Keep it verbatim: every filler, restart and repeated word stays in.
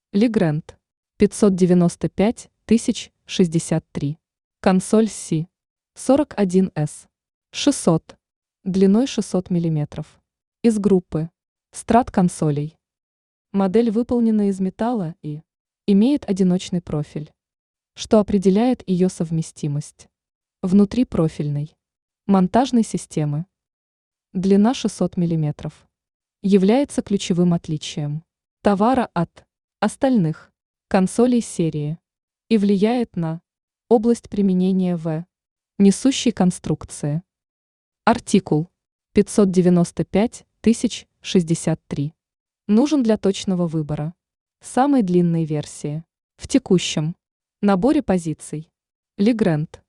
Legrand пятьсот девяносто пять тысяч шестьдесят три. Консоль си сорок один эс шестьсот, длиной шестьсот миллиметров. Из группы Страт консолей. Модель выполнена из металла и имеет одиночный профиль, что определяет ее совместимость внутри профильной монтажной системы. Длина шестьсот миллиметров является ключевым отличием товара от остальных консолей серии и влияет на область применения в несущей конструкции. Артикул пятьсот девяносто пять тысяч шестьдесят три нужен для точного выбора самой длинной версии в текущем наборе позиций Legrand.